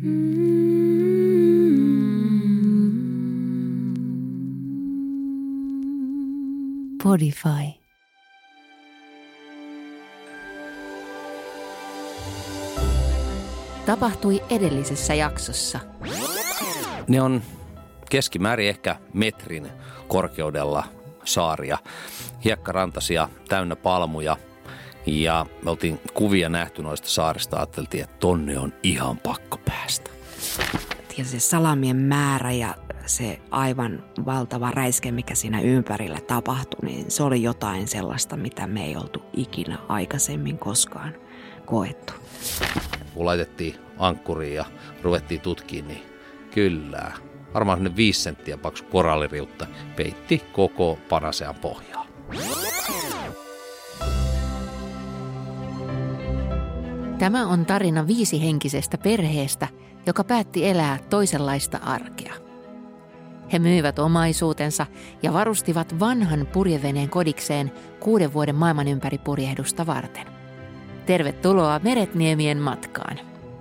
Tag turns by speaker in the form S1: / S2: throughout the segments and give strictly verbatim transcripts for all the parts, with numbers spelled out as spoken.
S1: Podify. Tapahtui edellisessä jaksossa.
S2: Ne on keskimäärin ehkä metrin korkeudella saaria, hiekkarantaisia, täynnä palmuja. Ja me oltiin kuvia nähty noista saarista, ajateltiin, että tonne on ihan pakko päästä.
S3: Ja se salamien määrä ja se aivan valtava räiske, mikä siinä ympärillä tapahtui, niin se oli jotain sellaista, mitä me ei oltu ikinä aikaisemmin koskaan koettu.
S2: Kun laitettiin ankkuriin ja ruvettiin tutkimaan, niin kyllä, varmaan ne viisi senttiä paksu koralliriutta peitti koko Panasean pohjaa.
S1: Tämä on tarina viisihenkisestä perheestä, joka päätti elää toisenlaista arkea. He myivät omaisuutensa ja varustivat vanhan purjeveneen kodikseen kuuden vuoden maailmanympäripurjehdusta varten. Tervetuloa Meretniemien matkaan!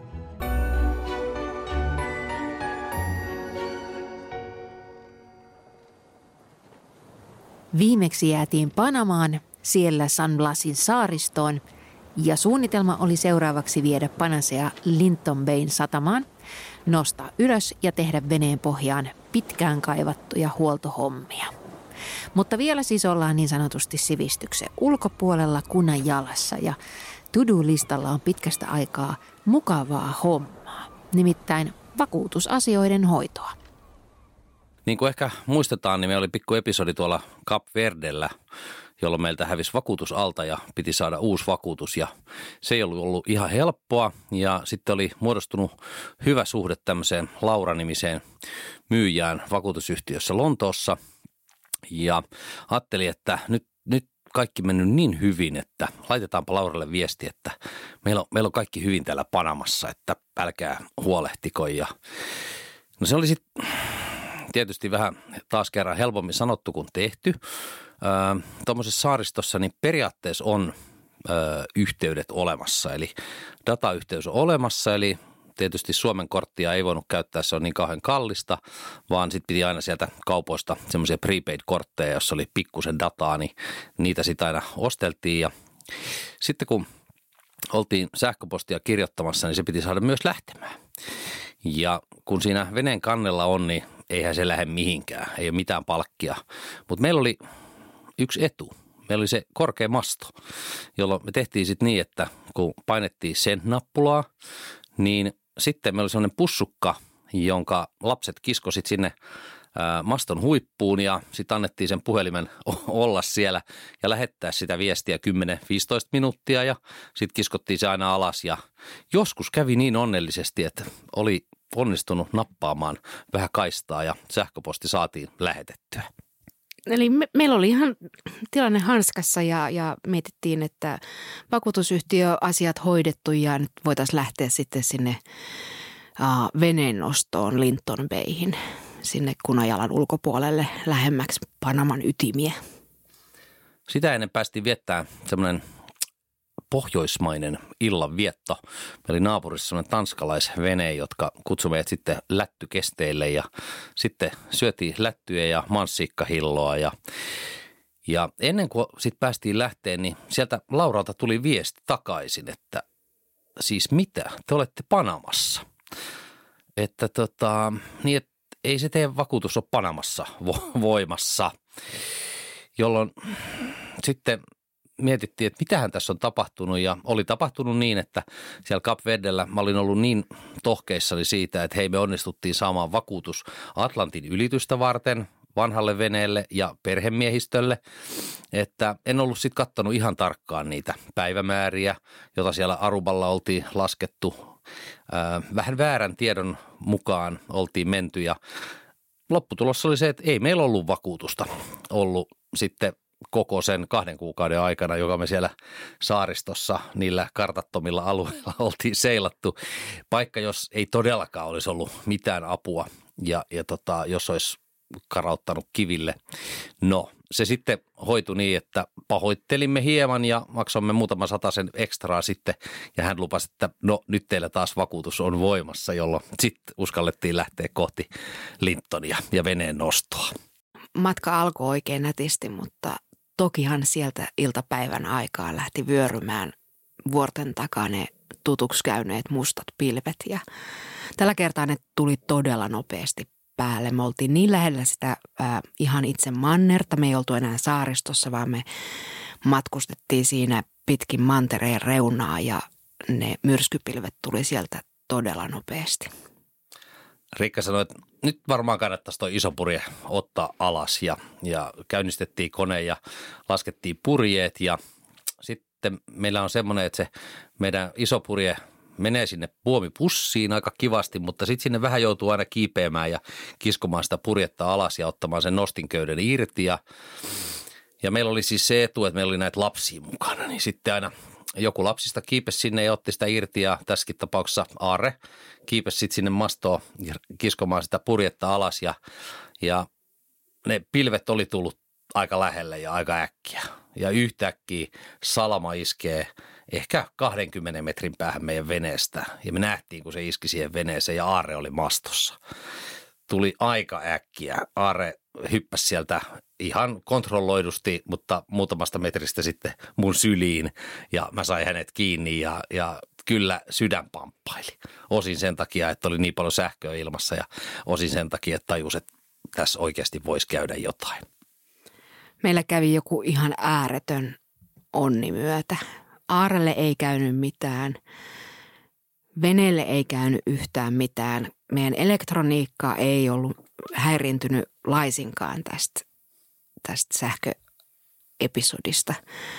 S1: Viimeksi jäätiin Panamaan, siellä San Blasin saaristoon, ja suunnitelma oli seuraavaksi viedä Panasea Linton Bayn satamaan, nostaa ylös ja tehdä veneen pohjaan pitkään kaivattuja huoltohommia. Mutta vielä siis ollaan niin sanotusti sivistyksen ulkopuolella kunnan jalassa ja to-do-listalla on pitkästä aikaa mukavaa hommaa, nimittäin vakuutusasioiden hoitoa.
S2: Niin kuin ehkä muistetaan, niin meillä oli pikku episodi tuolla Cap Verdellä, jolloin meiltä hävisi vakuutus alta ja piti saada uusi vakuutus. Ja se ei ollut ollut ihan helppoa ja sitten oli muodostunut hyvä suhde tämmöiseen Laura-nimiseen myyjään vakuutusyhtiössä Lontoossa. Ja ajattelin, että nyt, nyt kaikki mennyt niin hyvin, että laitetaanpa Lauralle viesti, että meillä on, meillä on kaikki hyvin täällä Panamassa, että älkää huolehtiko. Ja no se oli sitten tietysti vähän taas kerran helpommin sanottu kuin tehty. Öö, Tuommoisessa saaristossa niin periaatteessa on öö, yhteydet olemassa, eli datayhteys on olemassa, eli tietysti Suomen korttia ei voinut käyttää, se on niin kauhean kallista, vaan sitten piti aina sieltä kaupoista semmoisia prepaid-kortteja, jossa oli pikkusen dataa, niin niitä sitten aina osteltiin. Ja sitten kun oltiin sähköpostia kirjoittamassa, niin se piti saada myös lähtemään. Ja kun siinä veneen kannella on, niin eihän se lähde mihinkään, ei ole mitään palkkia. Mutta meillä oli yksi etu. Meillä oli se korkea masto, jolloin me tehtiin sitten niin, että kun painettiin sen nappulaa, niin sitten meillä oli sellainen pussukka, jonka lapset kiskosit sinne ää, maston huippuun ja sitten annettiin sen puhelimen olla siellä ja lähettää sitä viestiä kymmenen viisitoista minuuttia ja sitten kiskottiin se aina alas ja joskus kävi niin onnellisesti, että oli onnistunut nappaamaan vähän kaistaa ja sähköposti saatiin lähetettyä.
S3: Eli me, meillä oli ihan tilanne hanskassa ja, ja mietittiin, että vakuutusyhtiöasiat hoidettu ja nyt voitaisiin lähteä sitten sinne uh, veneenostoon Linton Bayhin, sinne Kunajalan ulkopuolelle lähemmäksi Panaman ytimiä.
S2: Sitä ennen päästiin viettämään semmoinen pohjoismainen illanvietto. Meillä oli naapurissa semmoinen tanskalaisvene, jotka kutsui meidät sitten lättykesteille ja sitten syötiin lättyjä ja manssikkahilloa ja, ja ennen kuin sitten päästiin lähteen, niin sieltä Lauralta tuli viesti takaisin, että siis mitä, te olette Panamassa. Että tota, niin että ei se teidän vakuutus ole Panamassa vo- voimassa, jolloin sitten mietittiin, että mitähän tässä on tapahtunut ja oli tapahtunut niin, että siellä Cap Verdellä mä olin ollut niin tohkeissani siitä, että hei me onnistuttiin saamaan vakuutus Atlantin ylitystä varten vanhalle veneelle ja perhemiehistölle, että en ollut sitten katsonut ihan tarkkaan niitä päivämääriä, joita siellä Aruballa oltiin laskettu. Ää, vähän väärän tiedon mukaan oltiin menty ja lopputulos oli se, että ei meillä ollut vakuutusta ollut sitten koko sen kahden kuukauden aikana, joka me siellä saaristossa niillä kartattomilla alueilla oltiin seilattu. Paikka, jos ei todellakaan olisi ollut mitään apua ja, ja tota, jos olisi karauttanut kiville. No, se sitten hoitui niin, että pahoittelimme hieman ja maksoimme muutaman satasen ekstraa sitten. Ja hän lupasi, että no nyt teillä taas vakuutus on voimassa, jolloin sitten uskallettiin lähteä kohti Lintonia ja veneen nostoa.
S3: Matka alkoi oikein nätisti, mutta tokihan sieltä iltapäivän aikaa lähti vyörymään vuorten takaa ne tutuksi käyneet mustat pilvet. Ja tällä kertaa ne tuli todella nopeasti päälle. Me oltiin niin lähellä sitä ää, ihan itse mannerta. Me ei oltu enää saaristossa, vaan me matkustettiin siinä pitkin mantereen reunaa ja ne myrskypilvet tuli sieltä todella nopeasti.
S2: Riikka sanoi, että nyt varmaan kannattaisi tuo iso purje ottaa alas ja, ja käynnistettiin kone ja laskettiin purjeet ja sitten meillä on semmoinen, että se meidän iso purje menee sinne puomipussiin aika kivasti, mutta sitten sinne vähän joutuu aina kiipeämään ja kiskomaan sitä purjetta alas ja ottamaan sen nostinköyden irti. Ja, ja meillä oli siis se etu, että meillä oli näitä lapsia mukana, niin sitten aina joku lapsista kiipesi sinne ja otti sitä irti ja tässäkin tapauksessa Aarre kiipesi sitten sinne mastoon kiskomaan sitä purjetta alas ja, ja ne pilvet oli tullut aika lähelle ja aika äkkiä. Ja yhtäkkiä salama iskee ehkä kahdenkymmenen metrin päähän meidän veneestä. Ja me nähtiin, kun se iski siihen veneeseen ja Aarre oli mastossa. Tuli aika äkkiä. Aarre hyppäsi sieltä ihan kontrolloidusti, mutta muutamasta metristä sitten mun syliin. Ja mä sain hänet kiinni ja, ja kyllä sydän pamppaili. Osin sen takia, että oli niin paljon sähköä ilmassa ja osin sen takia, että tajus, että tässä oikeasti voisi käydä jotain.
S3: Meillä kävi joku ihan ääretön onnimyötä. Aarelle ei käynyt mitään. Veneelle ei käynyt yhtään mitään. Meidän elektroniikka ei ollut häiriintynyt laisinkaan tästä, tästä sähköepisodista.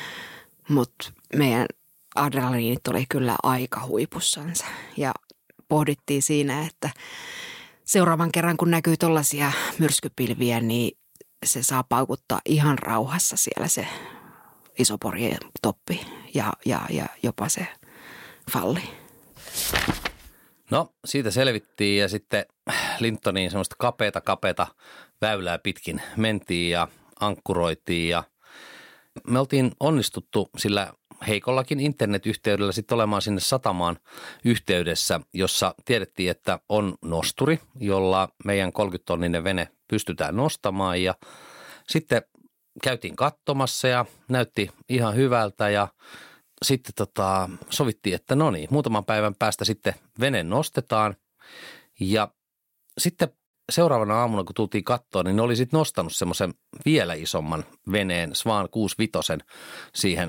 S3: Mutta meidän adrenaliinit oli kyllä aika huipussansa. Ja pohdittiin siinä, että seuraavan kerran kun näkyy tollaisia myrskypilviä, niin se saa paukuttaa ihan rauhassa siellä se iso porjen toppi ja, ja, ja jopa se falli.
S2: No siitä selvittiin ja sitten Lintoniin semmoista kapeata kapeata väylää pitkin mentiin ja ankkuroitiin ja me oltiin onnistuttu sillä heikollakin internetyhteydellä sitten olemaan sinne satamaan yhteydessä, jossa tiedettiin, että on nosturi, jolla meidän kolmekymmentä-tonninen vene pystytään nostamaan ja sitten käytiin katsomassa ja näytti ihan hyvältä ja sitten tota, sovittiin, että no niin, muutaman päivän päästä sitten vene nostetaan ja sitten seuraavana aamuna, kun tultiin kattoon, niin ne oli sitten nostanut semmoisen vielä isomman veneen, Swan kuusikymmentäviisi siihen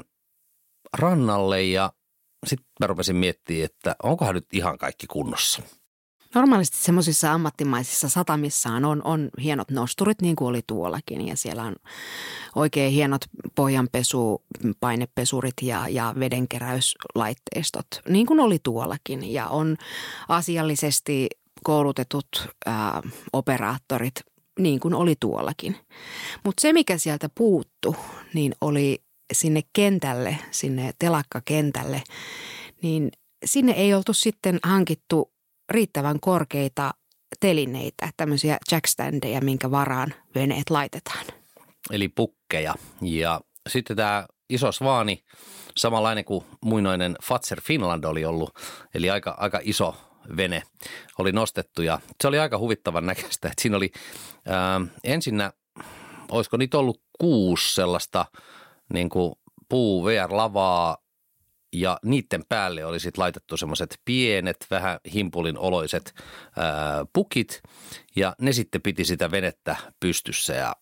S2: rannalle ja sitten mä rupesin miettimään, että onkohan nyt ihan kaikki kunnossa.
S3: Normaalisti semmoisissa ammattimaisissa satamissaan on, on hienot nosturit, niin kuin oli tuollakin. Ja siellä on oikein hienot pohjanpesu, painepesurit ja, ja vedenkeräyslaitteistot, niin kuin oli tuollakin. Ja on asiallisesti koulutetut ää, operaattorit, niin kuin oli tuollakin. Mutta se, mikä sieltä puuttu, niin oli sinne kentälle, sinne telakkakentälle, niin sinne ei oltu sitten hankittu riittävän korkeita telineitä, tämmöisiä jackstandeja, minkä varaan veneet laitetaan.
S2: Eli pukkeja. Ja sitten tämä iso Svaani, samanlainen kuin muinoinen Fatser Finland oli ollut, eli aika, aika iso vene oli nostettu ja se oli aika huvittavan näköistä, että siinä oli ää, ensinnä, olisiko niitä ollut kuusi sellaista niin kuin puu-V R-lavaa ja niiden päälle oli sitten laitettu semmoiset pienet, vähän himpulin oloiset ää, pukit ja ne sitten piti sitä venettä pystyssä ja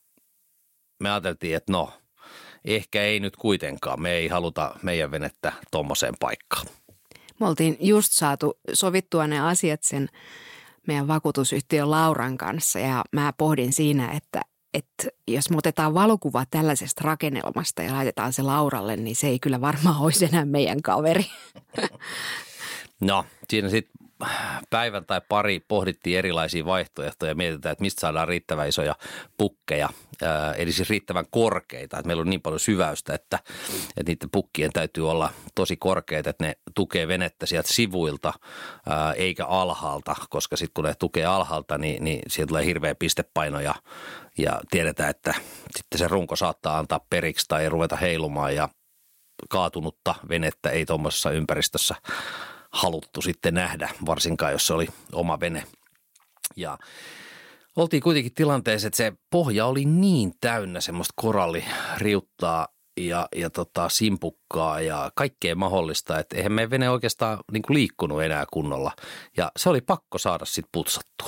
S2: me ajateltiin, että no ehkä ei nyt kuitenkaan, me ei haluta meidän venettä tommoseen paikkaan.
S3: Me oltiin just saatu sovittua ne asiat sen meidän vakuutusyhtiön Lauran kanssa ja mä pohdin siinä, että, että jos me otetaan valokuva tällaisesta rakennelmasta ja laitetaan se Lauralle, niin se ei kyllä varmaan olisi enää meidän kaveri.
S2: No siinä sitten päivän tai pari pohdittiin erilaisia vaihtoehtoja ja mietitään, että mistä saadaan riittävän isoja pukkeja, eli siis riittävän korkeita. Että meillä on niin paljon syväystä, että, että niiden pukkien täytyy olla tosi korkeita, että ne tukee venettä sieltä sivuilta eikä alhaalta, koska sitten kun ne tukee alhaalta, niin, niin sieltä tulee hirveä pistepaino ja, ja tiedetään, että sitten se runko saattaa antaa periksi tai ruveta heilumaan ja kaatunutta venettä ei tuommoisessa ympäristössä haluttu sitten nähdä, varsinkaan jos se oli oma vene. Ja oltiin kuitenkin tilanteessa, että se pohja oli niin täynnä semmoista koralliriuttaa ja, ja tota, simpukkaa ja kaikkea mahdollista, että eihän meidän vene oikeastaan niin kuin liikkunut enää kunnolla. Ja se oli pakko saada sitten putsattua.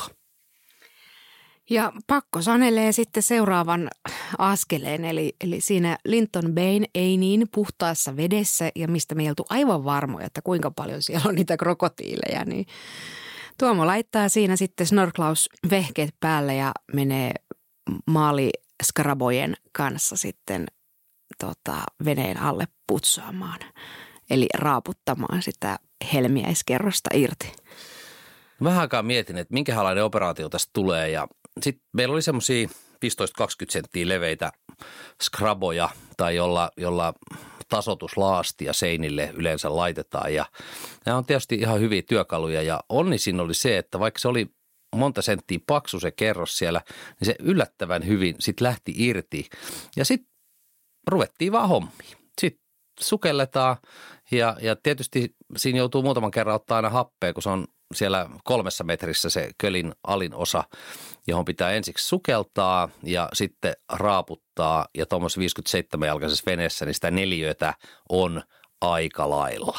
S3: Ja pakko sanelee sitten seuraavan askeleen, eli, eli siinä Linton Bayn ei niin puhtaassa vedessä ja mistä me ei oltu aivan varmoja, että kuinka paljon siellä on niitä krokotiileja, niin Tuomo laittaa siinä sitten snorklausvehkeet päälle ja menee maaliskrabojen kanssa sitten tota, veneen alle putsaamaan, eli raaputtamaan sitä helmiäiskerrosta irti.
S2: Vähän aikaa mietin, että minkälainen operaatio tästä tulee ja sitten meillä oli semmoisia viisitoista kaksikymmentä senttiä leveitä skraboja tai jolla, jolla tasoituslaastia seinille yleensä laitetaan ja nämä on tietysti ihan hyviä työkaluja ja onni siinä oli se, että vaikka se oli monta senttiä paksu se kerros siellä, niin se yllättävän hyvin sitten lähti irti ja sitten ruvettiin vaan hommiin. Sitten sukelletaan ja, ja tietysti siinä joutuu muutaman kerran ottaa aina happea, kun se on siellä kolmessa metrissä se kölin alin osa, johon pitää ensiksi sukeltaa ja sitten raaputtaa. Ja tuommoisessa viisikymmentäseitsemän-jalkaisessa veneessä niin sitä neliötä on aika lailla.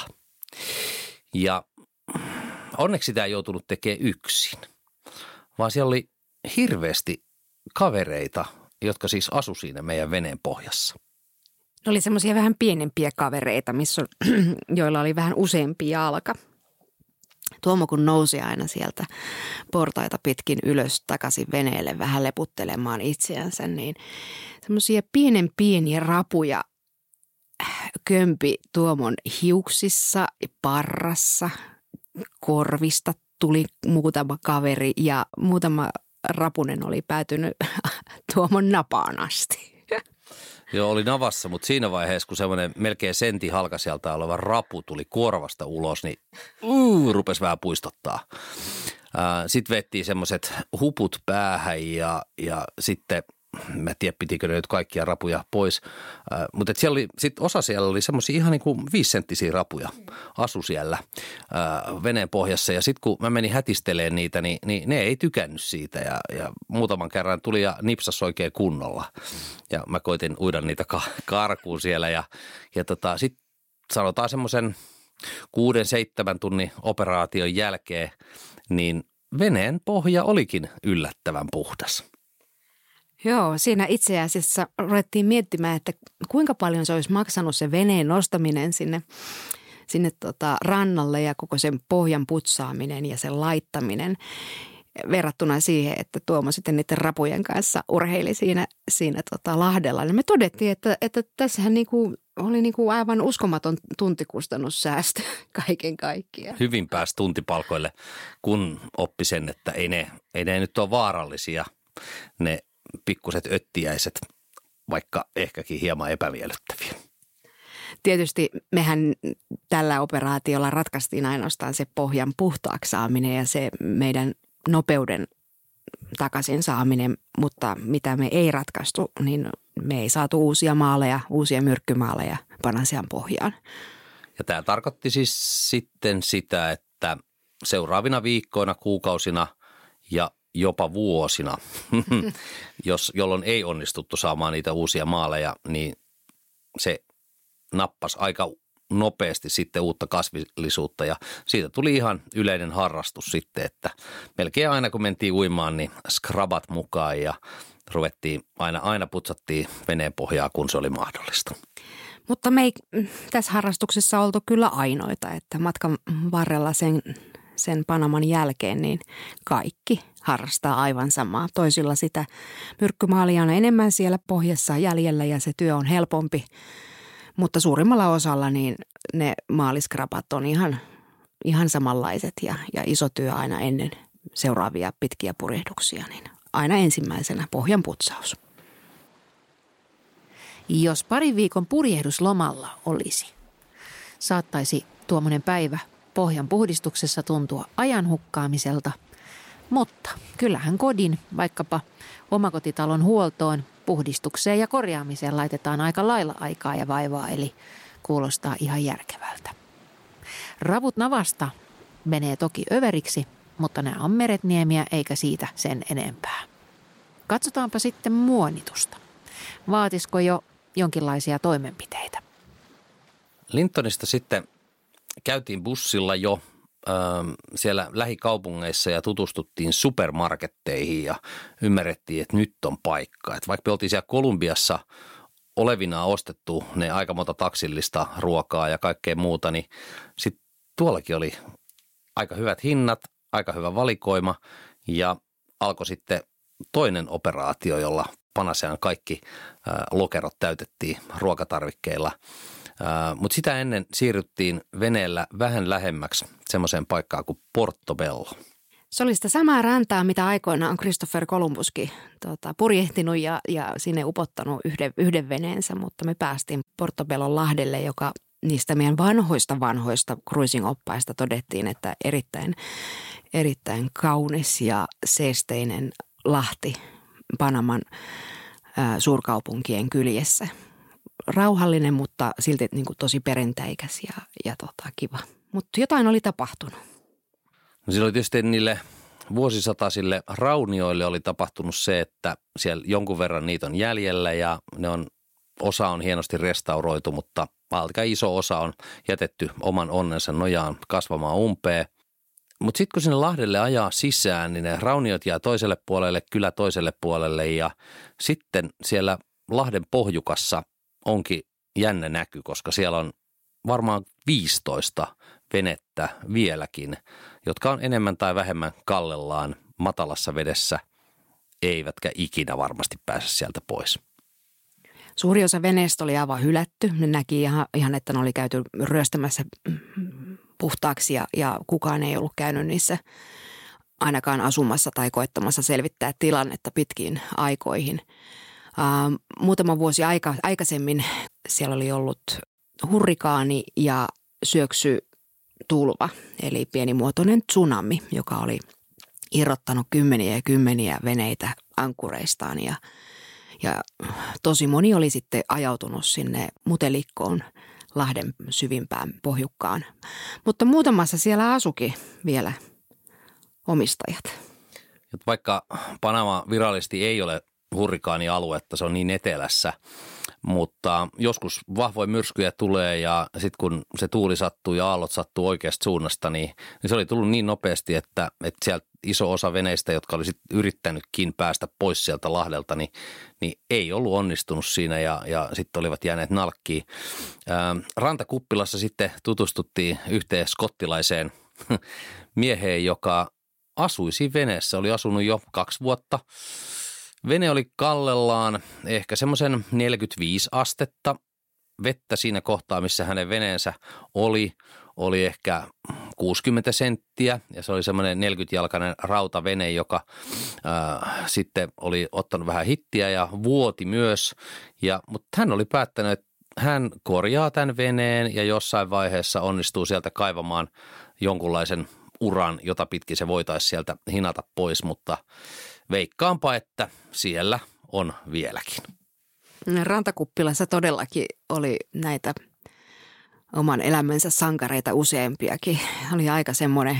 S2: Ja onneksi sitä ei joutunut tekemään yksin, vaan siellä oli hirveästi kavereita, jotka siis asu siinä meidän veneen pohjassa.
S3: Ne oli semmoisia vähän pienempiä kavereita, missä on, joilla oli vähän useampi jalka. Tuomo kun nousi aina sieltä portaita pitkin ylös takaisin veneelle vähän leputtelemaan itseänsä, niin semmoisia pienen pieniä rapuja kömpi Tuomon hiuksissa, parrassa, korvista tuli muutama kaveri ja muutama rapunen oli päätynyt Tuomon napaan asti.
S2: Joo, oli navassa, mutta siinä vaiheessa, kun semmoinen melkein sentin halkasijalta oleva rapu tuli kuorvasta ulos, niin uu, rupesi vähän puistottaa. Sitten vettiin semmoiset huput päähän ja, ja sitten, mä en tiedä pitikö ne nyt kaikkia rapuja pois, ää, mutta siellä oli, sit osa siellä oli semmoisia ihan niin kuin viisisenttisiä rapuja asu siellä ää, veneen pohjassa ja sitten kun mä menin hätistelemään niitä, niin, niin ne ei tykännyt siitä ja, ja muutaman kerran tuli ja nipsasi oikein kunnolla ja mä koitin uida niitä ka- karkuun siellä ja, ja tota, sitten sanotaan semmoisen kuuden, seitsemän tunnin operaation jälkeen, niin veneen pohja olikin yllättävän puhdas.
S3: Joo, siinä itse asiassa ruvettiin miettimään, että kuinka paljon se olisi maksanut se veneen nostaminen sinne, sinne tota rannalle ja koko sen pohjan putsaaminen ja sen laittaminen verrattuna siihen, että Tuomo sitten niiden rapujen kanssa urheili siinä, siinä tota Lahdella. Ja me todettiin, että, että tässähän niinku oli niinku aivan uskomaton tuntikustannussäästö kaiken kaikkiaan.
S2: Hyvin pääsi tuntipalkoille, kun oppi sen, että ei ne, ei ne nyt ole vaarallisia ne pikkuset öttiäiset, vaikka ehkäkin hieman epämiellyttäviä.
S3: Tietysti mehän tällä operaatiolla ratkaistiin ainoastaan se pohjan puhtaaksi saaminen ja se meidän nopeuden takaisin saaminen, mutta mitä me ei ratkaistu, niin me ei saatu uusia maaleja, uusia myrkkymaaleja Panansian pohjaan.
S2: Ja tämä tarkoitti siis sitten sitä, että seuraavina viikkoina, kuukausina ja jopa vuosina, jos, jolloin ei onnistuttu saamaan niitä uusia maaleja, niin se nappasi aika nopeasti sitten uutta kasvillisuutta ja siitä tuli ihan yleinen harrastus sitten, että melkein aina kun mentiin uimaan, niin skrabat mukaan ja ruvettiin aina, aina putsattiin veneen pohjaa, kun se oli mahdollista.
S3: Mutta me ei tässä harrastuksessa oltu kyllä ainoita, että matkan varrella sen, sen Panaman jälkeen niin kaikki harrastaa aivan samaa. Toisilla sitä myrkkymaalia on enemmän siellä pohjassa jäljellä ja se työ on helpompi, mutta suurimmalla osalla niin ne maaliskrapat on ihan ihan samanlaiset ja, ja iso työ aina ennen seuraavia pitkiä purjehduksia, niin aina ensimmäisenä pohjan putsaus.
S1: Jos parin viikon purjehduslomalla olisi, saattaisi tuommoinen päivä pohjan puhdistuksessa tuntua ajan hukkaamiselta, mutta kyllähän kodin, vaikkapa omakotitalon huoltoon, puhdistukseen ja korjaamiseen laitetaan aika lailla aikaa ja vaivaa, eli kuulostaa ihan järkevältä. Ravut navasta menee toki överiksi, mutta nämä on meretniemiä eikä siitä sen enempää. Katsotaanpa sitten muonitusta. Vaatisiko jo jonkinlaisia toimenpiteitä?
S2: Lintonista sitten käytiin bussilla jo ö, siellä lähikaupungeissa ja tutustuttiin supermarketteihin ja ymmärrettiin, että nyt on paikka. Et vaikka me oltiin siellä Kolumbiassa olevinaan ostettu ne aika monta taksillista ruokaa ja kaikkea muuta, niin sitten tuollakin oli aika hyvät hinnat, aika hyvä valikoima ja alkoi sitten toinen operaatio, jolla Panasean kaikki ä, lokerot täytettiin ruokatarvikkeilla. Mutta sitä ennen siirryttiin veneellä vähän lähemmäksi semmoiseen paikkaan kuin Portobello.
S3: Se oli sitä samaa rantaa, mitä aikoinaan on Christopher Columbuskin tota, purjehtinut ja, ja sinne upottanut yhden, yhden veneensä, mutta me päästiin Portobellon lahdelle, joka niistä meidän vanhoista vanhoista cruising-oppaista todettiin, että erittäin, erittäin kaunis ja seesteinen lahti Panaman ä, suurkaupunkien kyljessä. Rauhallinen, mutta silti niin kuin tosi perinteikäs ja, ja tota, kiva. Mutta jotain oli tapahtunut.
S2: No silloin tietysti niille vuosisataisille raunioille oli tapahtunut se, että siellä jonkun verran niitä on jäljellä ja ne on, osa on hienosti restauroitu, mutta aika iso osa on jätetty oman onnensa nojaan kasvamaan umpeen. Mutta sitten kun sinne lahdelle ajaa sisään, niin ne rauniot jää toiselle puolelle, kylä toiselle puolelle ja sitten siellä lahden pohjukassa onkin jännä näky, koska siellä on varmaan viisitoista venettä vieläkin, jotka on enemmän tai vähemmän kallellaan matalassa vedessä, eivätkä ikinä varmasti pääse sieltä pois.
S3: Suuri osa veneestä oli aivan hylätty. Ne näki ihan, ihan että ne oli käyty ryöstämässä puhtaaksi ja, ja kukaan ei ollut käynyt niissä ainakaan asumassa tai koettamassa selvittää tilannetta pitkiin aikoihin. Uh, muutama vuosi aika, aikaisemmin siellä oli ollut hurrikaani ja syöksytulva, eli pienimuotoinen tsunami, joka oli irrottanut kymmeniä ja kymmeniä veneitä ankkureistaan ja, ja tosi moni oli sitten ajautunut sinne mutelikkoon lahden syvimpään pohjukkaan. Mutta muutamassa siellä asukin vielä omistajat.
S2: Vaikka Panama virallisesti ei ole hurrikaanialuetta, se on niin etelässä, mutta joskus vahvoja myrskyjä tulee ja sitten kun se tuuli sattuu ja aallot sattuu oikeasta suunnasta, niin, niin se oli tullut niin nopeasti, että, että sieltä iso osa veneistä, jotka oli sitten yrittänytkin päästä pois sieltä lahdelta, niin, niin ei ollut onnistunut siinä ja, ja sitten olivat jääneet nalkkiin. Ää, Rantakuppilassa sitten tutustuttiin yhteen skottilaiseen mieheen, joka asui siinä veneessä, oli asunut jo kaksi vuotta. Vene oli kallellaan ehkä semmoisen neljäkymmentäviisi astetta. Vettä siinä kohtaa, missä hänen veneensä oli, oli ehkä kuusikymmentä senttiä ja se oli semmoinen neljäkymmentäjalkainen rautavene, joka ää, sitten oli ottanut vähän hittiä ja vuoti myös. Ja, mutta hän oli päättänyt, että hän korjaa tämän veneen ja jossain vaiheessa onnistuu sieltä kaivamaan jonkunlaisen uran, jota pitkin se voitaisiin sieltä hinata pois, mutta veikkaanpa, että siellä on vieläkin.
S3: Rantakuppilassa todellakin oli näitä oman elämänsä sankareita useampiakin. Oli aika semmoinen,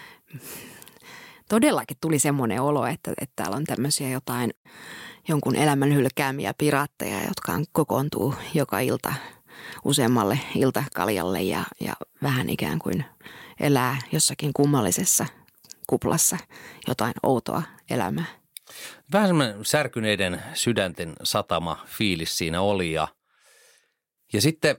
S3: todellakin tuli semmoinen olo, että, että täällä on tämmöisiä jotain jonkun elämän hylkäämiä piraatteja, jotka kokoontuu joka ilta useammalle iltakaljalle ja, ja vähän ikään kuin elää jossakin kummallisessa kuplassa jotain outoa elämää.
S2: Vähän semmoinen särkyneiden sydänten satama fiilis siinä oli ja, ja sitten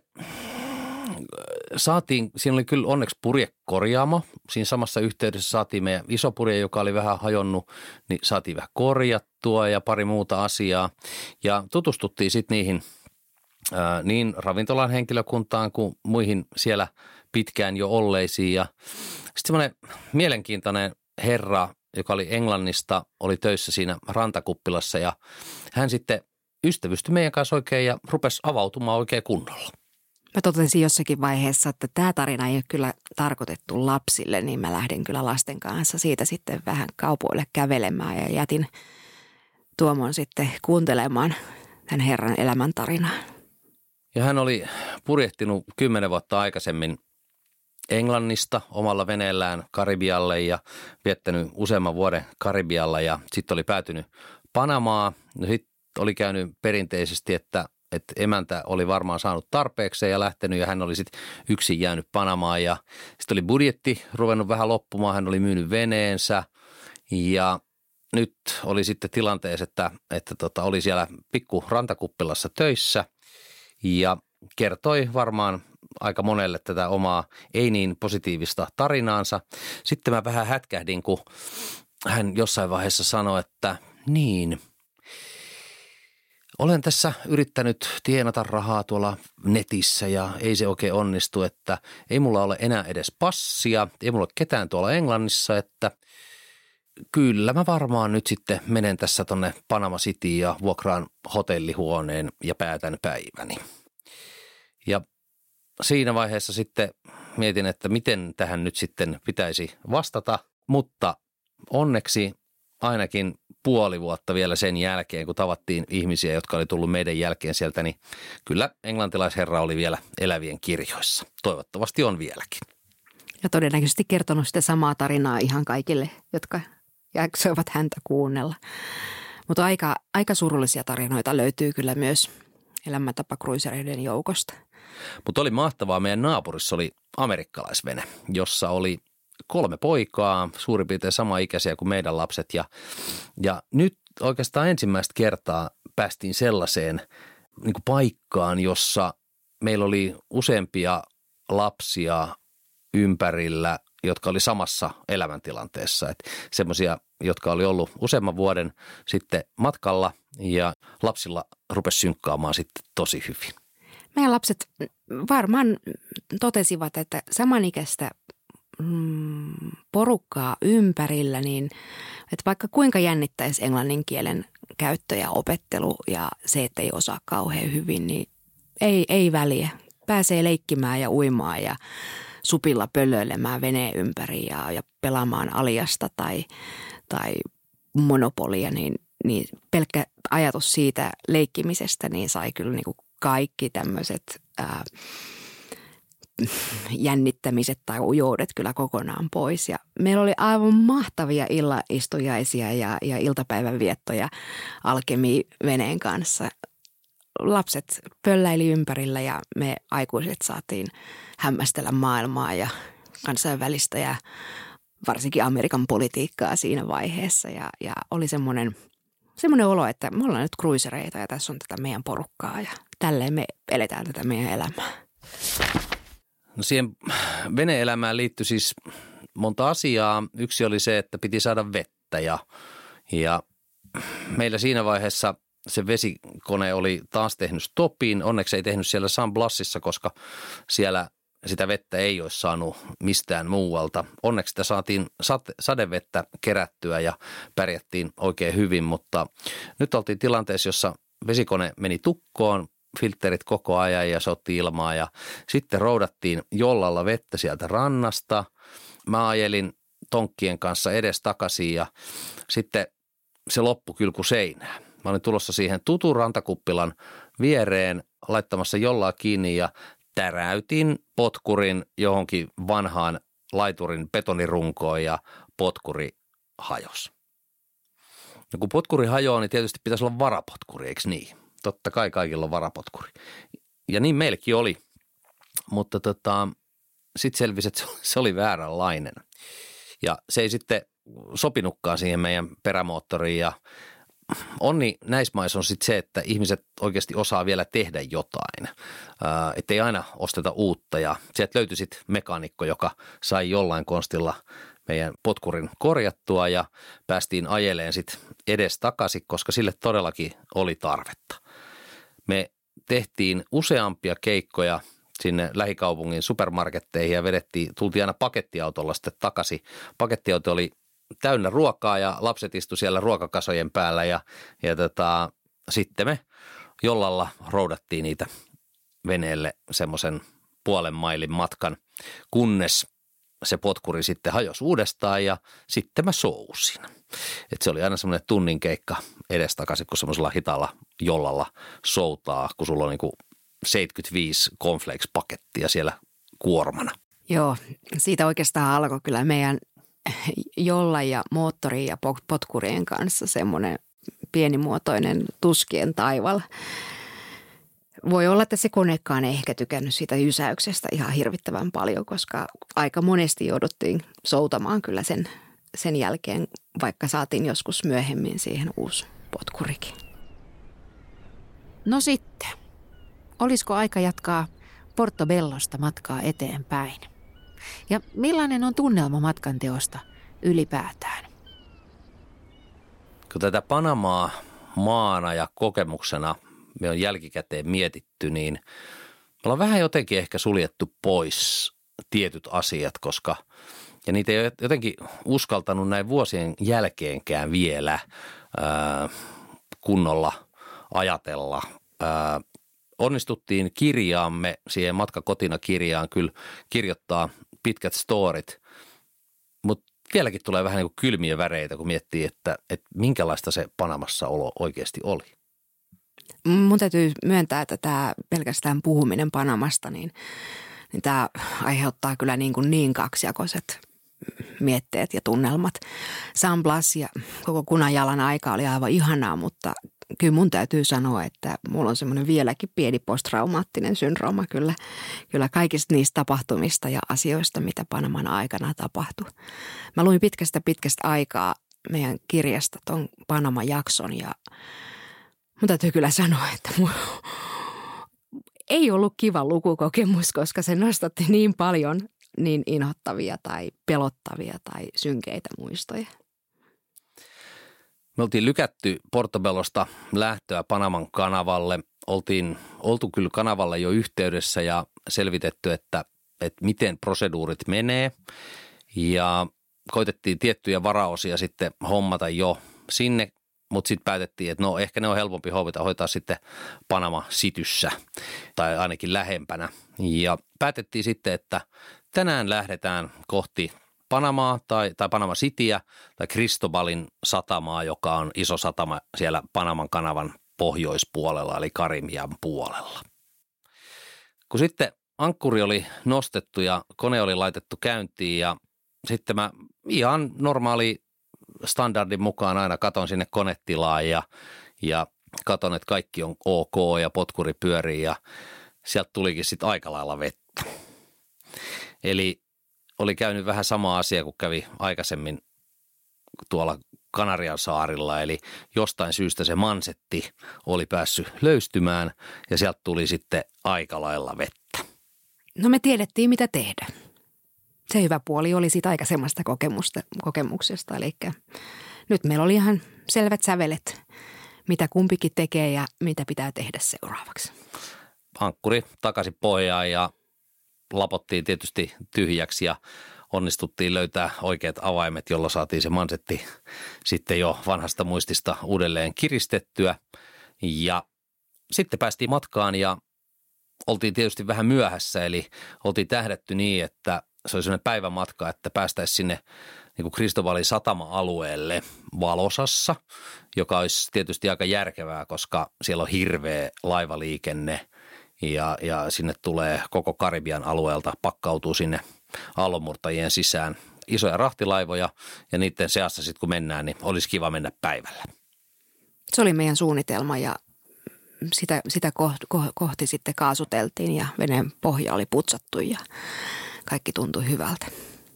S2: saatiin, siinä oli kyllä onneksi purjekorjaamo. Siinä samassa yhteydessä saatiin meidän iso purje, joka oli vähän hajonnut, niin saatiin vähän korjattua ja pari muuta asiaa. Ja tutustuttiin sitten niihin ää, niin ravintolan henkilökuntaan kuin muihin siellä pitkään jo olleisiin. Ja sitten semmoinen mielenkiintoinen herra, joka oli Englannista, oli töissä siinä rantakuppilassa ja hän sitten ystävystyi meidän kanssa oikein ja rupesi avautumaan oikein kunnolla.
S3: Mä totesin jossakin vaiheessa, että tämä tarina ei ole kyllä tarkoitettu lapsille, niin mä lähdin kyllä lasten kanssa siitä sitten vähän kaupoille kävelemään ja jätin Tuomon sitten kuuntelemaan tämän herran elämäntarinaa.
S2: Ja hän oli purjehtinut kymmenen vuotta aikaisemmin Englannista omalla veneellään Karibialle ja viettänyt useamman vuoden Karibialla ja sitten oli päätynyt Panamaa. No sitten oli käynyt perinteisesti, että, että emäntä oli varmaan saanut tarpeekseen ja lähtenyt ja hän oli sitten yksin jäänyt Panamaan ja sitten oli budjetti ruvennut vähän loppumaan, hän oli myynyt veneensä ja nyt oli sitten tilanteessa, että, että tota, oli siellä pikku rantakuppilassa töissä ja kertoi varmaan aika monelle tätä omaa ei niin positiivista tarinaansa. Sitten mä vähän hätkähdin, kun hän jossain vaiheessa sanoi, että niin, olen tässä yrittänyt tienata rahaa tuolla netissä ja ei se oikein onnistu, että ei mulla ole enää edes passia, ei mulla ole ketään tuolla Englannissa, että kyllä mä varmaan nyt sitten menen tässä tonne Panama Cityin ja vuokraan hotellihuoneen ja päätän päiväni. Ja siinä vaiheessa sitten mietin, että miten tähän nyt sitten pitäisi vastata, mutta onneksi ainakin puoli vuotta vielä sen jälkeen, kun tavattiin ihmisiä, jotka oli tullut meidän jälkeen sieltä, niin kyllä englantilaisherra oli vielä elävien kirjoissa. Toivottavasti on vieläkin.
S3: Ja todennäköisesti kertonut sitä samaa tarinaa ihan kaikille, jotka jaksoivat häntä kuunnella. Mutta aika, aika surullisia tarinoita löytyy kyllä myös elämäntapakruisereiden joukosta.
S2: Mutta oli mahtavaa. Meidän naapurissa oli amerikkalaisvene, jossa oli kolme poikaa, suurin piirtein sama ikäisiä kuin meidän lapset. Ja, ja nyt oikeastaan ensimmäistä kertaa päästiin sellaiseen niin kuin paikkaan, jossa meillä oli useampia lapsia ympärillä, jotka oli samassa elämäntilanteessa. Että semmoisia, jotka oli ollut useamman vuoden sitten matkalla ja lapsilla rupesi synkkaamaan sitten tosi hyvin.
S3: Meidän lapset varmaan totesivat, että samanikäistä mm, porukkaa ympärillä, niin että vaikka kuinka jännittäisi englannin kielen käyttö ja opettelu ja se, että ei osaa kauhean hyvin, niin ei, ei väliä. Pääsee leikkimään ja uimaan ja supilla pöllöilemään veneen ympäri ja, ja pelaamaan aliasta tai, tai monopolia, niin, niin pelkkä ajatus siitä leikkimisestä niin sai kyllä niin kuin kaikki tämmöiset ää, jännittämiset tai ujoudet kyllä kokonaan pois. Ja meillä oli aivan mahtavia illaistujaisia ja, ja iltapäivän viettoja Alkemi-veneen kanssa. Lapset pölläili ympärillä ja me aikuiset saatiin hämmästellä maailmaa ja kansainvälistä ja varsinkin Amerikan politiikkaa siinä vaiheessa. Ja, ja oli semmoinen, semmoinen olo, että me ollaan nyt cruisereita ja tässä on tätä meidän porukkaa ja tälleen me eletään tätä meidän elämää.
S2: No siihen vene-elämään liittyi siis monta asiaa. Yksi oli se, että piti saada vettä ja, ja meillä siinä vaiheessa se vesikone oli taas tehnyt stopin. Onneksi ei tehnyt siellä San Blasissa, koska siellä sitä vettä ei olisi saanut mistään muualta. Onneksi sitä saatiin sadevettä kerättyä ja pärjättiin oikein hyvin, mutta nyt oltiin tilanteessa, jossa vesikone meni tukkoon, filterit koko ajan ja se otti ilmaa ja sitten roudattiin jollalla vettä sieltä rannasta. Mä ajelin tonkkien kanssa edes takaisin ja sitten se loppui kyllä kuin seinään. Mä olin tulossa siihen tutun rantakuppilan viereen laittamassa jollaa kiinni ja täräytin potkurin johonkin vanhaan laiturin betonirunkoon ja potkuri hajosi. No kun potkuri hajoaa, niin tietysti pitäisi olla varapotkuri, eikö niin? Totta kai kaikilla on varapotkuri. Ja niin meillekin oli, mutta tota, sitten selvisi, että se oli vääränlainen. Ja se ei sitten sopinutkaan siihen meidän perämoottoriin ja onni näissä maissa on sitten se, että ihmiset oikeasti osaa vielä tehdä jotain, että ei aina osteta uutta ja sieltä löytyi sitten mekaanikko, joka sai jollain konstilla meidän potkurin korjattua ja päästiin ajeleen sitten edes takaisin, koska sille todellakin oli tarvetta. Me tehtiin useampia keikkoja sinne lähikaupungin supermarketteihin ja vedettiin, tultiin aina pakettiautolla sitten takaisin. Pakettiauto oli täynnä ruokaa ja lapset istu siellä ruokakasojen päällä ja, ja tota, sitten me jollalla roudattiin niitä veneelle semmoisen puolen mailin matkan, kunnes se potkuri sitten hajosi uudestaan ja sitten mä sousin. Et se oli aina semmoinen tunnin keikka edestakaisin, kun semmoisella hitaalla jollalla soutaa, kun sulla on niin kuin seitsemänkymmentäviisi cornflakes-pakettia siellä kuormana.
S3: Joo, siitä oikeastaan alkoi kyllä meidän jolla ja moottori ja potkurien kanssa semmoinen pienimuotoinen tuskien taival. Voi olla, että se konekaan ei ehkä tykännyt siitä jysäyksestä ihan hirvittävän paljon, koska aika monesti jouduttiin soutamaan kyllä sen, sen jälkeen, vaikka saatiin joskus myöhemmin siihen uusi potkurikin.
S1: No sitten, olisiko aika jatkaa Portobellosta matkaa eteenpäin? Ja millainen on tunnelma matkanteosta ylipäätään?
S2: Kun tätä Panamaa maana ja kokemuksena me on jälkikäteen mietitty, niin me ollaan vähän jotenkin ehkä suljettu pois tietyt asiat, koska ja niitä ei ole jotenkin uskaltanut näin vuosien jälkeenkään vielä ää, kunnolla ajatella. Ää, onnistuttiin kirjaamme, siihen Matka kotina kirjaan kyllä kirjoittaa pitkät storit, mutta vieläkin tulee vähän niin kuin kylmiä väreitä, kun miettii, että, että minkälaista se Panamassa olo oikeasti oli.
S3: Mun täytyy myöntää, että tämä pelkästään puhuminen Panamasta, niin, niin tämä aiheuttaa kyllä niin, kuin niin kaksijakoiset mietteet ja tunnelmat. San Blas ja koko Kunajalan aika oli aivan ihanaa, mutta kyllä mun täytyy sanoa, että mulla on semmoinen vieläkin pieni posttraumaattinen syndrooma kyllä, kyllä kaikista niistä tapahtumista ja asioista, mitä Panaman aikana tapahtui. Mä luin pitkästä pitkästä aikaa meidän kirjasta ton Panaman jakson ja mun täytyy kyllä sanoa, että mun ei ollut kiva lukukokemus, koska se nostatti niin paljon niin inhottavia tai pelottavia tai synkeitä muistoja.
S2: Me oltiin lykätty Portobellosta lähtöä Panaman kanavalle. Oltiin oltu kyllä kanavalle jo yhteydessä ja selvitetty, että, että miten proseduurit menee. Ja koitettiin tiettyjä varaosia sitten hommata jo sinne, mutta sitten päätettiin, että no ehkä ne on helpompi hoitaa, hoitaa sitten Panama Cityssä tai ainakin lähempänä. Ja päätettiin sitten, että tänään lähdetään kohti Panamaa tai, tai Panama Cityä tai Cristobalin satamaa, joka on iso satama siellä Panaman kanavan pohjoispuolella eli Karimian puolella. Kun sitten ankkuri oli nostettu ja kone oli laitettu käyntiin ja sitten mä ihan normaali standardin mukaan aina katon sinne konetilaan ja, ja katon, että kaikki on ok ja potkuri pyörii ja sieltä tulikin sitten aika lailla vettä. Eli oli käynyt vähän sama asia kuin kävi aikaisemmin tuolla Kanarian saarilla, eli jostain syystä se mansetti oli päässyt löystymään ja sieltä tuli sitten aika lailla vettä.
S3: No me tiedettiin, mitä tehdä. Se hyvä puoli oli siitä aikaisemmasta kokemusta, kokemuksesta, eli nyt meillä oli ihan selvät sävelet, mitä kumpikin tekee ja mitä pitää tehdä seuraavaksi.
S2: Ankkuri takaisin pohjaan ja lapottiin tietysti tyhjäksi ja onnistuttiin löytää oikeat avaimet, jolla saatiin se mansetti sitten jo vanhasta muistista uudelleen kiristettyä. Ja sitten päästiin matkaan ja oltiin tietysti vähän myöhässä, eli oltiin tähdätty niin, että se oli sellainen päivämatka, että päästäisiin sinne niin kuin Cristobalin satama-alueelle Valosassa, joka olisi tietysti aika järkevää, koska siellä on hirveä laivaliikenne ja, ja sinne tulee koko Karibian alueelta, pakkautuu sinne aallonmurtajien sisään isoja rahtilaivoja ja niiden seassa sitten kun mennään, niin olisi kiva mennä päivällä.
S3: Se oli meidän suunnitelma ja sitä, sitä kohti, kohti sitten kaasuteltiin ja veneen pohja oli putsattu ja kaikki tuntui hyvältä.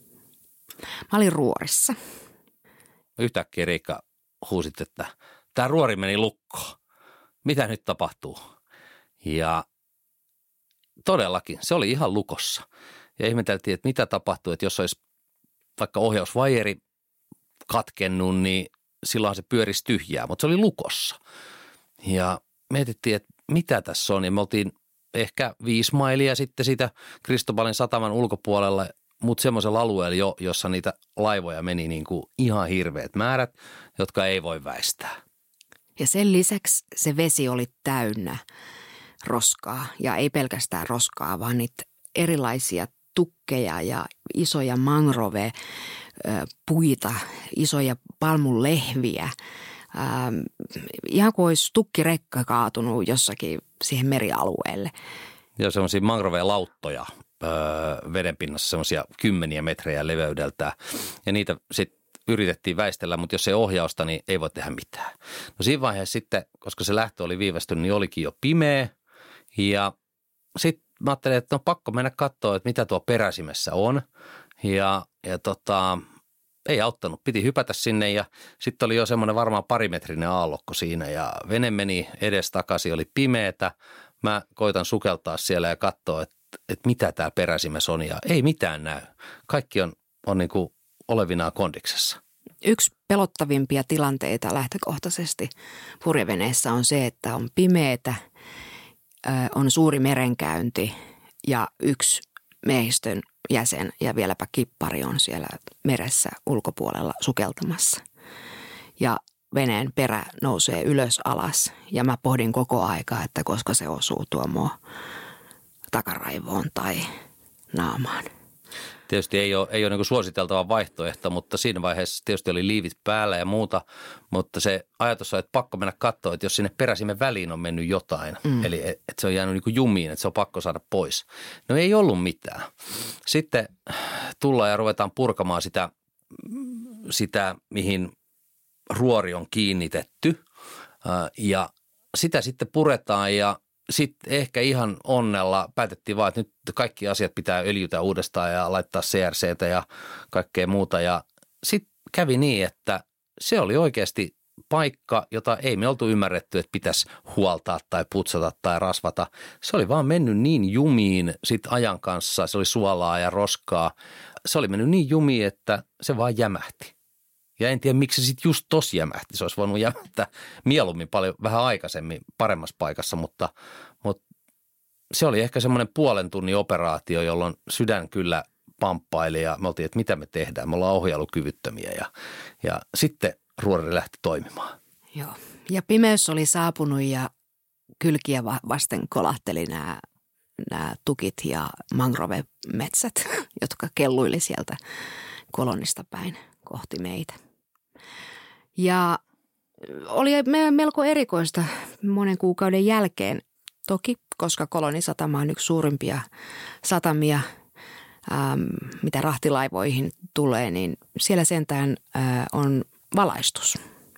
S3: Mä olin ruorissa.
S2: Yhtäkkiä Riikka huusit, että tämä ruori meni lukkoon. Mitä nyt tapahtuu? Ja todellakin se oli ihan lukossa. Ja ihmeteltiin, että mitä tapahtuu, että jos olisi vaikka ohjausvajeri katkennut, niin silloin se pyörisi tyhjää, mutta se oli lukossa. Ja mietittiin, että mitä tässä on. Ja me oltiin ehkä viisi mailia sitten siitä Cristobalin sataman ulkopuolella, mutta semmoisella alueella jo, jossa niitä laivoja meni niin kuin ihan hirveät määrät, jotka ei voi väistää.
S3: Ja sen lisäksi se vesi oli täynnä roskaa ja ei pelkästään roskaa, vaan niitä erilaisia tukkeja ja isoja mangrove-puita, isoja palmunlehviä. Ähm, ihan kuin olisi tukkirekka kaatunut jossakin siihen merialueelle.
S2: Ja semmoisia mangrove-lauttoja öö, vedenpinnassa, semmoisia kymmeniä metrejä leveydeltä. Ja niitä sitten yritettiin väistellä, mutta jos ei ohjausta, niin ei voi tehdä mitään. No siinä vaiheessa sitten, koska se lähtö oli viivästynyt, niin olikin jo pimeä. Ja sitten mä ajattelin, että on pakko mennä katsoa, että mitä tuo peräsimessä on. Ja, ja tota, ei auttanut. Piti hypätä sinne ja sitten oli jo semmoinen varmaan parimetrinen aallokko siinä ja vene meni edestakaisin, oli pimeätä. Mä koitan sukeltaa siellä ja katsoa, että, että mitä tämä peräsimessä on ja ei mitään näy. Kaikki on, on niin kuin olevinaan kondiksessa.
S3: Yksi pelottavimpia tilanteita lähtökohtaisesti purjeveneessä on se, että on pimeätä, on suuri merenkäynti ja yksi miehistön jäsen ja vieläpä kippari on siellä meressä ulkopuolella sukeltamassa. Ja veneen perä nousee ylös alas ja mä pohdin koko aikaa, että koska se osuu tuo mua takaraivoon tai naamaan.
S2: Tietysti ei ole, ei ole niin kuin suositeltava vaihtoehto, mutta siinä vaiheessa tietysti oli liivit päällä ja muuta, mutta se ajatus on, että pakko mennä katsoa, että jos sinne peräsimen väliin on mennyt jotain, mm. eli että se on jäänyt niin kuin jumiin, että se on pakko saada pois. No ei ollut mitään. Sitten tullaan ja ruvetaan purkamaan sitä, sitä mihin ruori on kiinnitetty ja sitä sitten puretaan ja sitten ehkä ihan onnella päätettiin vaan, että nyt kaikki asiat pitää öljytä uudestaan ja laittaa C R C:tä ja kaikkea muuta. Ja sitten kävi niin, että se oli oikeasti paikka, jota ei me oltu ymmärretty, että pitäisi huoltaa tai putsata tai rasvata. Se oli vaan mennyt niin jumiin sit ajan kanssa, se oli suolaa ja roskaa. Se oli mennyt niin jumiin, että se vaan jämähti. Ja en tiedä, miksi se sitten just tossa jämähti. Se olisi voinut jämähtää mieluummin paljon vähän aikaisemmin paremmassa paikassa, mutta, mutta se oli ehkä semmoinen puolen tunnin operaatio, jolloin sydän kyllä pamppaili ja me oltiin, että mitä me tehdään. Me ollaan ohjailukyvyttömiä ja, ja sitten ruori lähti toimimaan.
S3: Joo, ja pimeys oli saapunut ja kylkiä vasten kolahteli nämä, nämä tukit ja mangrove-metsät, jotka kelluili sieltä kolonnista päin kohti meitä. Ja oli melko erikoista monen kuukauden jälkeen toki, koska Kolonisatama on yksi suurimpia satamia, ähm, mitä rahtilaivoihin tulee, niin siellä sentään äh, on valaistus.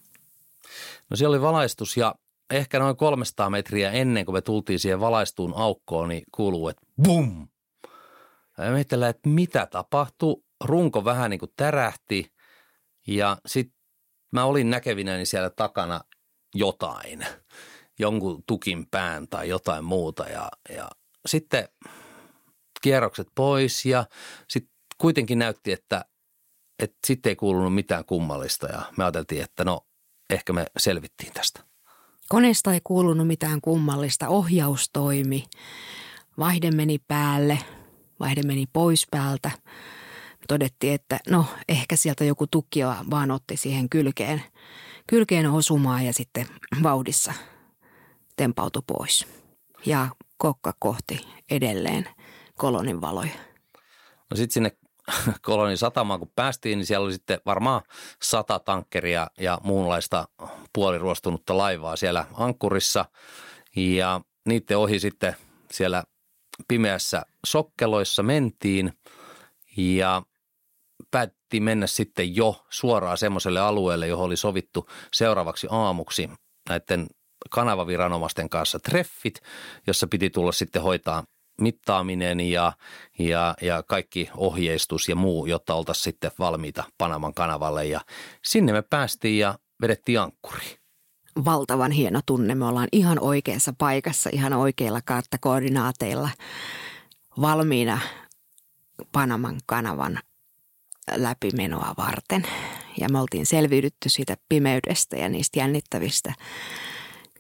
S2: No siellä oli valaistus ja ehkä noin kolmesataa metriä ennen kuin me tultiin siihen valaistuun aukkoon, niin kuuluu, että bum! Ja mietitellään, että mitä tapahtui. Runko vähän niin kuin tärähti ja sitten mä olin näkevinäni siellä takana jotain, jonkun tukin pään tai jotain muuta ja, ja sitten kierrokset pois ja sitten kuitenkin näytti, että, että sitten ei kuulunut mitään kummallista ja me ajateltiin, että no ehkä me selvittiin tästä.
S3: Koneesta ei kuulunut mitään kummallista, ohjaus toimi, vaihde meni päälle, vaihde meni pois päältä. Todettiin, että no ehkä sieltä joku tukki vaan otti siihen kylkeen, kylkeen osumaan ja sitten vauhdissa tempautui pois. Ja kokka kohti edelleen Kolonin valoja.
S2: No sitten sinne Kolonin satamaan kun päästiin, niin siellä oli sitten varmaan sata tankkeria ja muunlaista puoliruostunutta laivaa siellä ankkurissa. Ja niiden ohi sitten siellä pimeässä sokkeloissa mentiin ja päätettiin mennä sitten jo suoraan semmoiselle alueelle, johon oli sovittu seuraavaksi aamuksi näiden kanavaviranomaisten kanssa treffit, jossa piti tulla sitten hoitaa mittaaminen ja, ja, ja kaikki ohjeistus ja muu, jotta oltaisiin sitten valmiita Panaman kanavalle. Ja sinne me päästiin ja vedettiin ankkuriin.
S3: Valtavan hieno tunne. Me ollaan ihan oikeassa paikassa, ihan oikeilla karttakoordinaateilla valmiina Panaman kanavan läpimenoa varten. Ja me oltiin selviydytty siitä pimeydestä ja niistä jännittävistä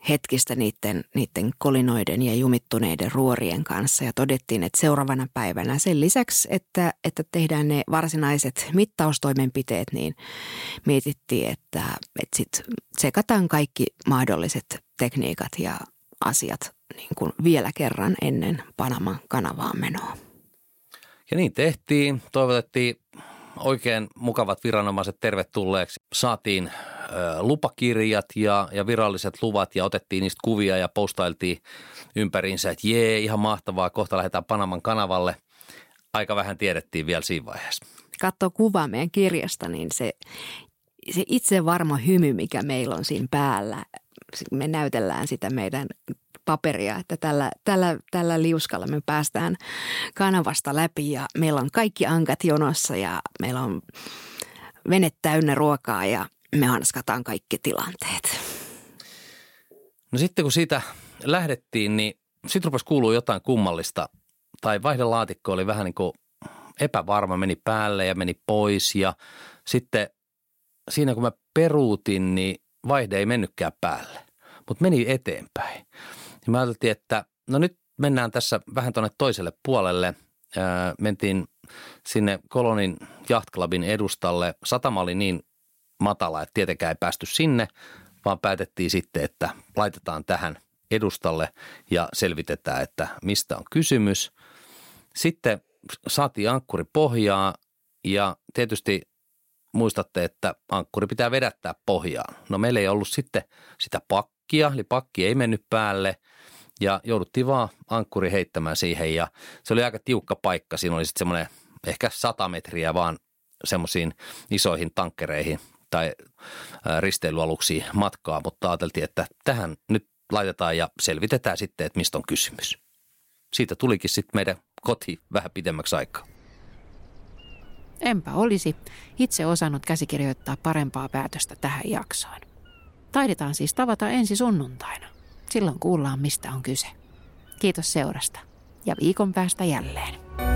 S3: hetkistä niiden, niiden kolinoiden ja jumittuneiden ruorien kanssa ja todettiin, että seuraavana päivänä sen lisäksi, että, että tehdään ne varsinaiset mittaustoimenpiteet, niin mietittiin, että, että sit tsekataan kaikki mahdolliset tekniikat ja asiat niin kuin vielä kerran ennen Panaman kanavaan menoa.
S2: Ja niin tehtiin. Toivotettiin oikein mukavat viranomaiset tervetulleeksi. Saatiin ö, lupakirjat ja, ja viralliset luvat ja otettiin niistä kuvia ja postailtiin ympäriinsä, että jee, ihan mahtavaa, kohta lähdetään Panaman kanavalle. Aika vähän tiedettiin vielä siinä vaiheessa.
S3: Katsoo kuvaa meidän kirjasta, niin se, se itse varma hymy, mikä meillä on siinä päällä, me näytellään sitä meidän paperia, että tällä, tällä, tällä liuskalla me päästään kanavasta läpi ja meillä on kaikki ankat jonossa ja meillä on vene täynnä ruokaa ja me hanskataan kaikki tilanteet.
S2: No sitten kun siitä lähdettiin, niin sitten rupesi kuulua jotain kummallista tai vaihdelaatikko oli vähän niin kuin epävarma, meni päälle ja meni pois ja sitten siinä kun mä peruutin, niin vaihde ei mennytkään päälle, mutta meni eteenpäin. Ja mä ajattelin, että no nyt mennään tässä vähän tuonne toiselle puolelle. Ää, mentiin sinne Kolonin Yacht Clubin edustalle. Satama oli niin matala, että tietenkään ei päästy sinne, vaan päätettiin sitten, että laitetaan tähän edustalle ja selvitetään, että mistä on kysymys. Sitten saatiin ankkuri pohjaa ja tietysti muistatte, että ankkuri pitää vedättää pohjaan. No meillä ei ollut sitten sitä pakkia, eli pakki ei mennyt päälle ja jouduttiin vaan ankkuri heittämään siihen ja se oli aika tiukka paikka. Siinä oli sitten semmoinen ehkä sata metriä vaan semmoisiin isoihin tankkereihin tai risteilyaluksiin matkaa, mutta ajateltiin, että tähän nyt laitetaan ja selvitetään sitten, että mistä on kysymys. Siitä tulikin sitten meidän koti vähän pidemmäksi aikaa.
S1: Enpä olisi itse osannut käsikirjoittaa parempaa päätöstä tähän jaksoon. Taidetaan siis tavata ensi sunnuntaina. Silloin kuullaan, mistä on kyse. Kiitos seurasta ja viikon päästä jälleen.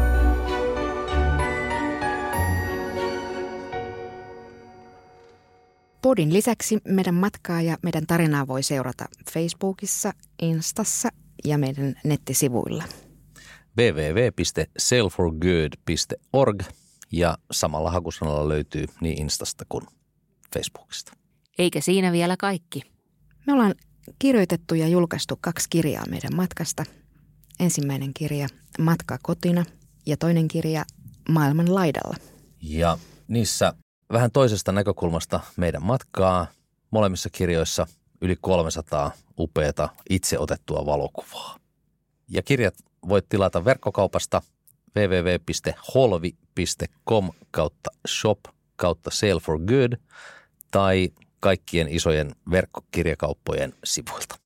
S3: Podin lisäksi meidän matkaa ja meidän tarinaa voi seurata Facebookissa, Instassa ja meidän nettisivuilla.
S2: double-u double-u double-u piste sail for good piste org ja samalla hakusanalla löytyy niin Instasta kuin Facebookista.
S1: Eikä siinä vielä kaikki.
S3: Me ollaan kirjoitettu ja julkaistu kaksi kirjaa meidän matkasta. Ensimmäinen kirja Matka kotina ja toinen kirja Maailman laidalla.
S2: Ja niissä vähän toisesta näkökulmasta meidän matkaa. Molemmissa kirjoissa yli kolmesataa upeata itse otettua valokuvaa. Ja kirjat voit tilata verkkokaupasta double-u double-u double-u piste holvi piste com kautta shop kautta sail for good tai kaikkien isojen verkkokirjakauppojen sivuilta.